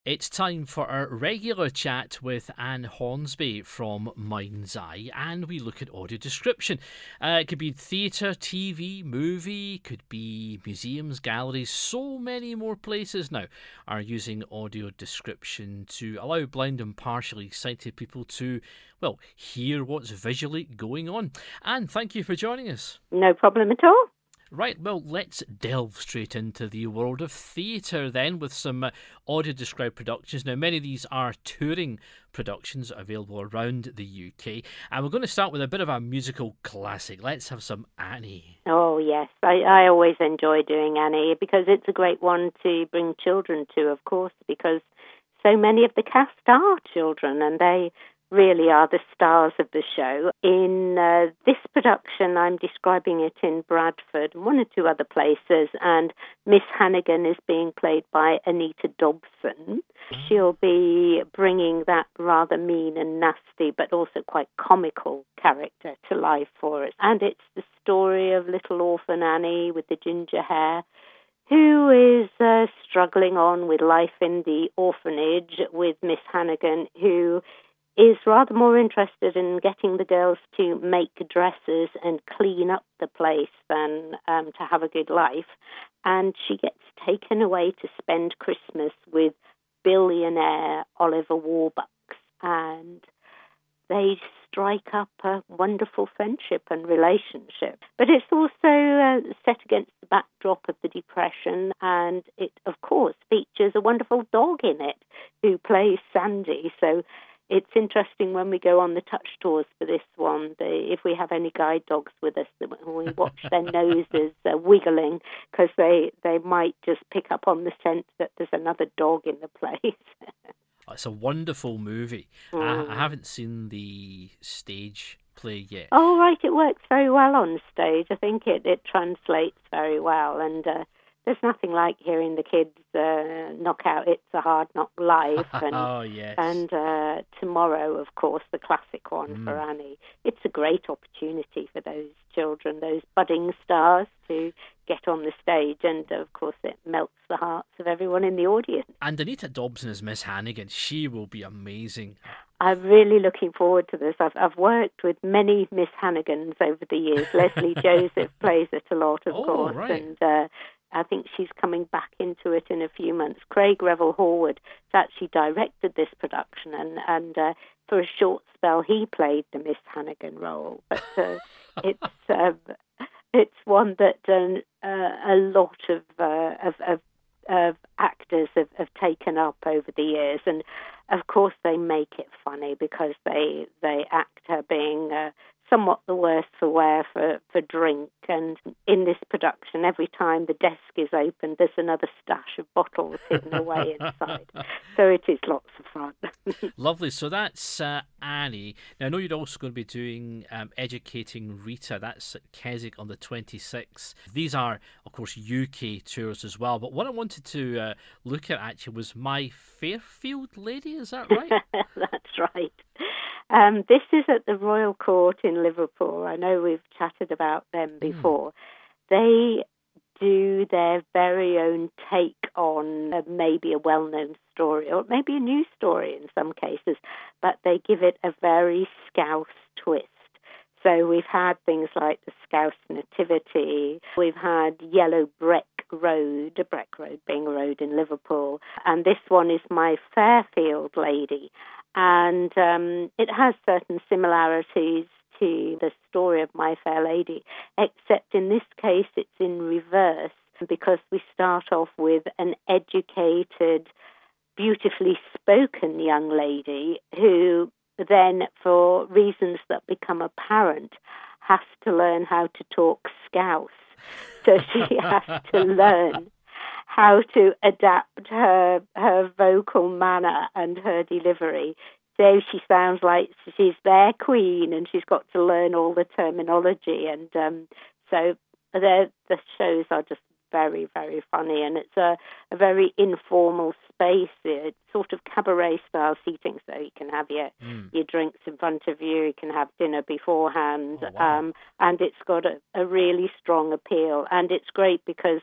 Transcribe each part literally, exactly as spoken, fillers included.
It's time for our regular chat with Anne Hornsby from Mind's Eye, and we look at audio description. Uh, it could be theatre, T V, movie, could be museums, galleries, so many more places now are using audio description to allow blind and partially sighted people to, well, hear what's visually going on. Anne, thank you for joining us. No problem at all. Right, well, let's delve straight into the world of theatre then with some uh, audio-described productions. Now, many of these are touring productions available around the U K. And we're going to start with a bit of a musical classic. Let's have some Annie. Oh, yes. I, I always enjoy doing Annie because it's a great one to bring children to, of course, because so many of the cast are children and they really are the stars of the show. In uh, this production, I'm describing it in Bradford and one or two other places, and Miss Hannigan is being played by Anita Dobson. She'll be bringing that rather mean and nasty, but also quite comical character to life for us. And it's the story of little orphan Annie with the ginger hair, who is uh, struggling on with life in the orphanage with Miss Hannigan, who is rather more interested in getting the girls to make dresses and clean up the place than um, to have a good life. And she gets taken away to spend Christmas with billionaire Oliver Warbucks. And they strike up a wonderful friendship and relationship. But it's also uh, set against the backdrop of the Depression, and it, of course, features a wonderful dog in it who plays Sandy. So it's interesting when we go on the touch tours for this one, the, if we have any guide dogs with us, we watch their noses uh, wiggling because they, they might just pick up on the sense that there's another dog in the place. It's a wonderful movie. Mm. I, I haven't seen the stage play yet. Oh, right, it works very well on stage. I think it, it translates very well, and uh, there's nothing like hearing the kids uh, knock out It's a Hard Knock Life. And, oh, yes. And uh, Tomorrow, of course, the classic one mm. for Annie. It's a great opportunity for those children, those budding stars, to get on the stage. And, of course, it melts the hearts of everyone in the audience. And Anita Dobson as Miss Hannigan. She will be amazing. I'm really looking forward to this. I've, I've worked with many Miss Hannigans over the years. Leslie Joseph plays it a lot, of oh, course. Right. And uh, I think she's coming back into it in a few months. Craig Revel Horwood has actually directed this production, and, and uh, for a short spell he played the Miss Hannigan role. But uh, it's um, it's one that um, uh, a lot of, uh, of, of, of actors have, have taken up over the years. And, of course, they make it funny because they, they act her being Uh, somewhat the worse for wear for, for drink. And in this production, every time the desk is opened, there's another stash of bottles hidden away inside. So it is lots of fun. Lovely. So that's uh, Annie. Now, I know you're also going to be doing um, Educating Rita. That's at Keswick on the twenty-sixth. These are, of course, U K tours as well. But what I wanted to uh, look at, actually, was My Fairfield Lady. Is that right? That's right. Um, this is at the Royal Court in Liverpool. I know we've chatted about them before. Mm. They do their very own take on uh, maybe a well-known story, or maybe a new story in some cases, but they give it a very Scouse twist. So we've had things like the Scouse Nativity, we've had Yellow Breck Road, a Breck Road being a road in Liverpool, and this one is My Fairfield Lady. And um, it has certain similarities to the story of My Fair Lady, except in this case it's in reverse, because we start off with an educated, beautifully spoken young lady who then, for reasons that become apparent, has to learn how to talk Scouse. So she has to learn how to adapt her her vocal manner and her delivery. So she sounds like she's their queen, and she's got to learn all the terminology. And um, so the the shows are just very, very funny, and it's a, a very informal space. It's sort of cabaret-style seating, so you can have your mm. your drinks in front of you, you can have dinner beforehand, oh, wow. um, and it's got a, a really strong appeal. And it's great because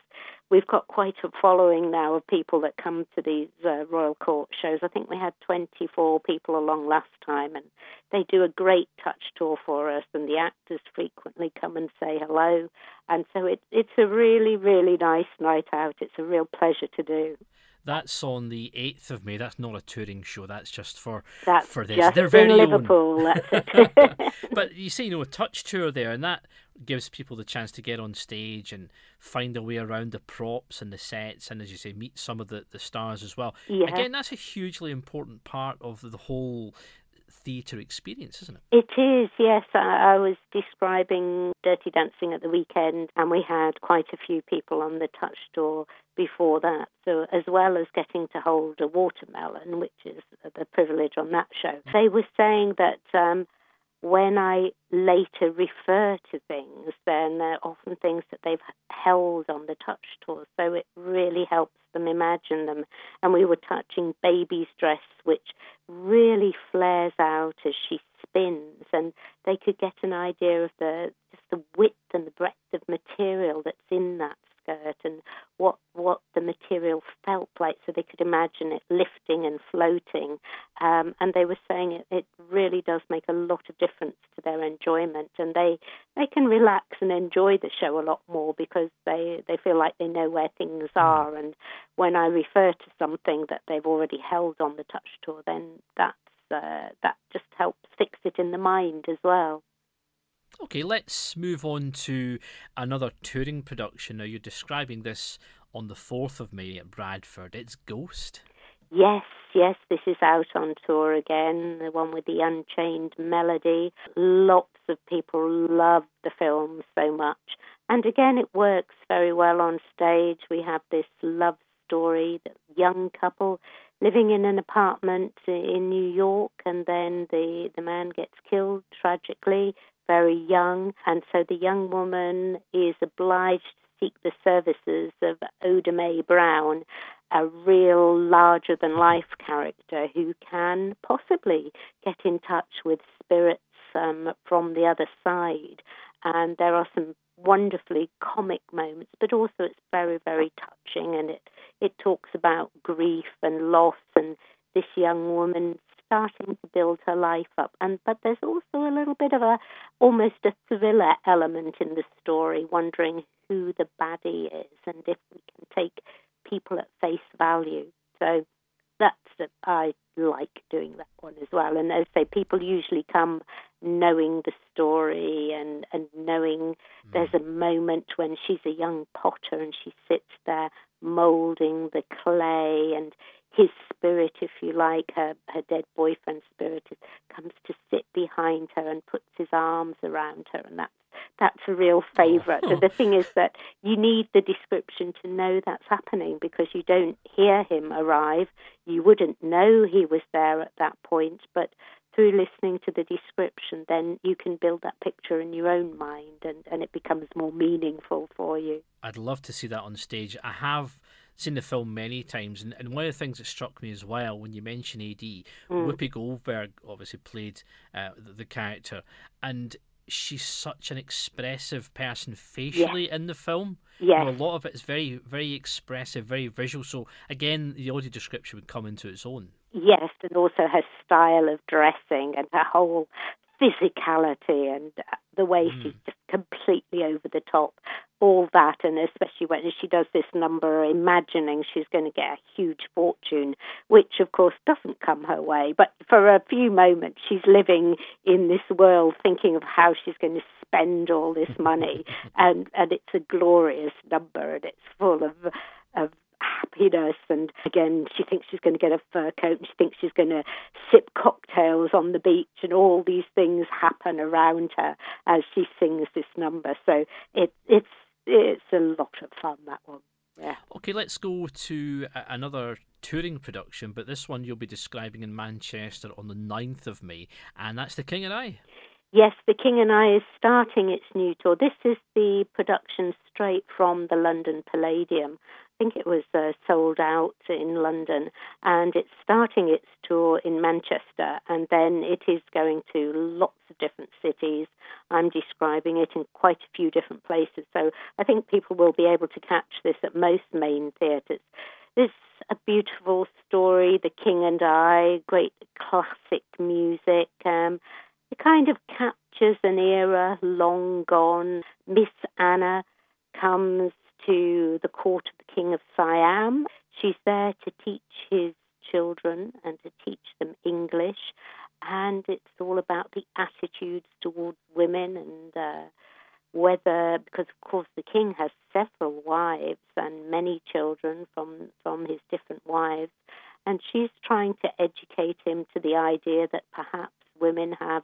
we've got quite a following now of people that come to these uh, Royal Court shows. I think we had twenty-four people along last time, and they do a great touch tour for us, and the actors frequently come and say hello. And so it, it's a really, really nice night out. It's a real pleasure to do. That's on the eighth of May. That's not a touring show. That's just for that's for this. Just They're very in Liverpool. Own. That's it. But you see, you know, a touch tour there, and that gives people the chance to get on stage and find a way around the props and the sets, and as you say, meet some of the, the stars as well. Yeah. Again, that's a hugely important part of the whole theatre experience, isn't it? It is, yes. I, I was describing Dirty Dancing at the weekend, and we had quite a few people on the touch tour before that. So as well as getting to hold a watermelon, which is the privilege on that show, they were saying that um, when I later refer to things, then they're often things that they've held on the touch tour, so it really helps them imagine them. And we were touching Baby's dress, which really flares out as she spins, and they could get an idea of the just the width and the breadth of material that's in that skirt and what what the material felt like, so they could imagine it lifting and floating. Um, and they were saying it, it really does make a lot of difference to their enjoyment, and they, they can relax and enjoy the show a lot more because they, they feel like they know where things are. And when I refer to something that they've already held on the touch tour, then that's, uh, that just helps fix it in the mind as well. Okay, let's move on to another touring production. Now, you're describing this on the fourth of May at Bradford. It's Ghost. Yes, yes, this is out on tour again, the one with the Unchained Melody. Lots of people love the film so much. And again, it works very well on stage. We have this love story, the young couple living in an apartment in New York, and then the, the man gets killed tragically, very young, and so the young woman is obliged to seek the services of Oda Mae Brown, a real larger-than-life character who can possibly get in touch with spirits um, from the other side. And there are some wonderfully comic moments, but also it's very, very touching, and it, it talks about grief and loss and this young woman starting to build her life up. And but there's also a little bit of a almost a thriller element in the story, wondering who the baddie is and if we can take people at face value. So that's a, I like doing that one as well. And as I say, people usually come knowing the story and, and knowing mm. there's a moment when she's a young potter and she sits there moulding the clay, and his spirit, if you like, her, her dead boyfriend's spirit, is, comes to sit behind her and puts his arms around her, and that's that's a real favourite. Oh. So the thing is that you need the description to know that's happening, because you don't hear him arrive. You wouldn't know he was there at that point, but through listening to the description, then you can build that picture in your own mind, and, and it becomes more meaningful for you. I'd love to see that on stage. I have seen the film many times, and, and one of the things that struck me as well when you mention A D, mm. Whoopi Goldberg obviously played uh, the, the character, and she's such an expressive person facially yes. in the film. Yes. You know, a lot of it is very, very expressive, very visual. So again, the audio description would come into its own. Yes, and also her style of dressing and her whole physicality and the way mm. she's just completely over the top. All that, and especially when she does this number, imagining she's going to get a huge fortune, which of course doesn't come her way. But for a few moments, she's living in this world, thinking of how she's going to spend all this money, and and it's a glorious number, and it's full of of happiness. And again, she thinks she's going to get a fur coat, and she thinks she's going to sip cocktails on the beach, and all these things happen around her as she sings this number. So it it's It's a lot of fun, that one. Yeah. Okay, let's go to another touring production, but this one you'll be describing in Manchester on the ninth of May, and that's The King and I. Yes, The King and I is starting its new tour. This is the production straight from the London Palladium. think it was uh, sold out in London, and it's starting its tour in Manchester, and then it is going to lots of different cities. I'm describing it in quite a few different places, so I think people will be able to catch this at most main theatres. This a beautiful story, The King and I, great classic music. Um, it kind of captures an era long gone. Miss Anna comes to the court of the King of Siam. She's there to teach his children and to teach them English. And it's all about the attitudes towards women and uh, whether, because of course the king has several wives and many children from, from his different wives, and she's trying to educate him to the idea that perhaps women have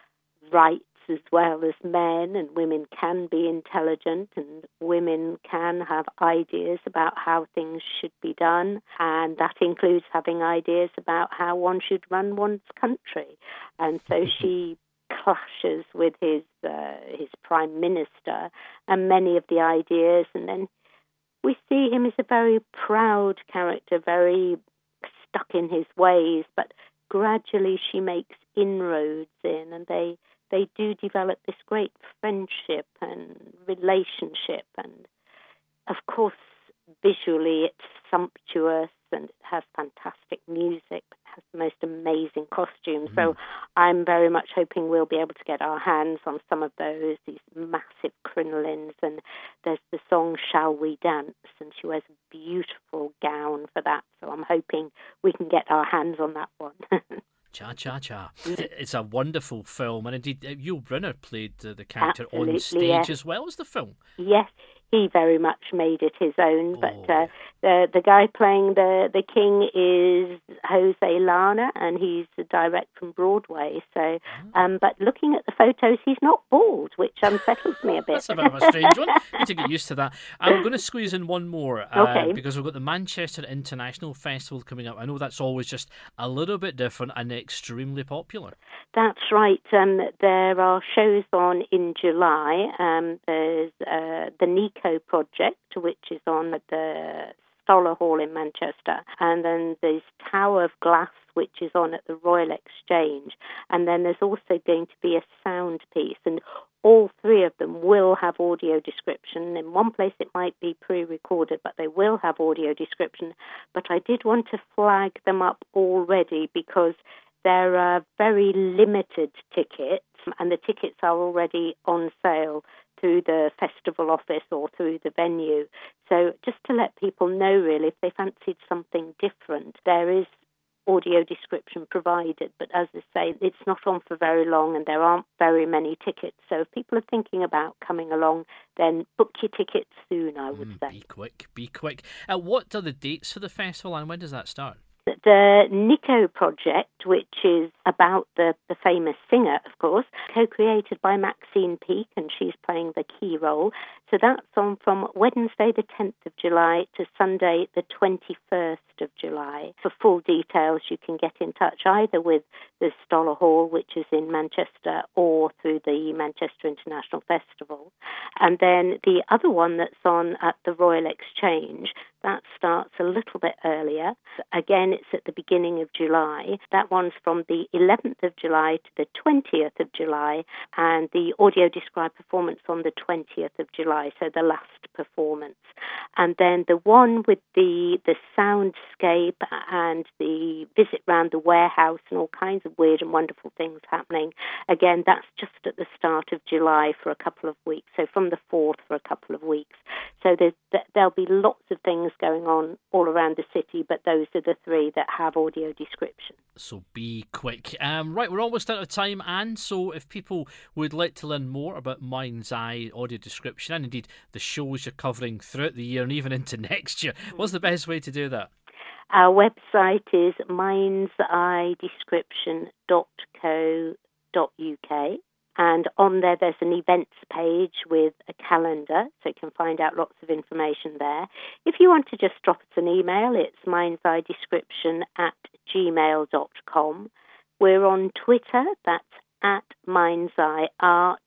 rights as well as men, and women can be intelligent, and women can have ideas about how things should be done, and that includes having ideas about how one should run one's country. And so she clashes with his uh, his prime minister and many of the ideas, and then we see him as a very proud character, very stuck in his ways, but gradually she makes inroads in, and they they do develop this great friendship and relationship, and of course visually it's sumptuous and it has fantastic music, it has the most amazing costumes. Mm. So I'm very much hoping we'll be able to get our hands on some of those, these massive crinolines, and there's the song Shall We Dance, and she wears a beautiful gown for that, so I'm hoping we can get our hands on that one. Cha Cha Cha. It's a wonderful film, and indeed Yul Brynner played the, the character Absolutely, on stage yes. as well as the film. Yes, he very much made it his own, Oh. but uh, the the guy playing the, the king is Jose Lana, and he's direct from Broadway. So, um, but looking at the photos, he's not bald, which unsettles me a bit. That's a bit of a strange one. Need to get used to that. I'm going to squeeze in one more, uh, okay. because we've got the Manchester International Festival coming up. I know that's always just a little bit different and extremely popular. That's right. Um, there are shows on in July. Um, there's uh, the Nico Project, which is on at the Stoller Hall in Manchester, and then there's Tower of Glass, which is on at the Royal Exchange, and then there's also going to be a sound piece, and all three of them will have audio description. In one place it might be pre-recorded, but they will have audio description. But I did want to flag them up already because there are very limited tickets, and the tickets are already on sale through the festival office or through the venue. So just to let people know, really, if they fancied something different, there is audio description provided. But as I say, it's not on for very long and there aren't very many tickets. So if people are thinking about coming along, then book your tickets soon, I would mm, say. Be quick, be quick. Uh, what are the dates for the festival and when does that start? The Nico Project, which is about the, the famous singer, of course, co-created by Maxine Peake, and she's playing the key role. So that's on from Wednesday the tenth of July to Sunday the twenty-first of July. For full details, you can get in touch either with the Stoller Hall, which is in Manchester, or through the Manchester International Festival. And then the other one that's on at the Royal Exchange, that starts a little bit earlier. Again, it's at the beginning of July. That one's from the eleventh of July to the twentieth of July, and the audio described performance on the twentieth of July, so the last performance. And then the one with the, the soundscape and the visit round the warehouse and all kinds of weird and wonderful things happening, again, that's just at the start of July for a couple of weeks, so from the fourth for a couple of weeks. So there's, there'll be lots of things going on all around the city, but those are the three that have audio description. So be quick. Um, right, we're almost out of time, Anne, so if people would like to learn more about Mind's Eye audio description, and indeed the shows you're covering throughout the year and even into next year, what's the best way to do that? Our website is minds eye description dot co dot uk. And on there, there's an events page with a calendar, so you can find out lots of information there. If you want to just drop us an email, it's mindseyedescription at gmail dot com. We're on Twitter, that's at mindseye arts,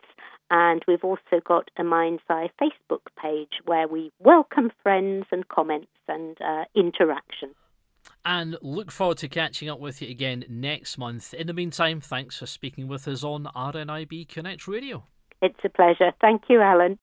And we've also got a Mind's Eye Facebook page where we welcome friends and comments and uh, interaction. And look forward to catching up with you again next month. In the meantime, thanks for speaking with us on R N I B Connect Radio. It's a pleasure. Thank you, Alan.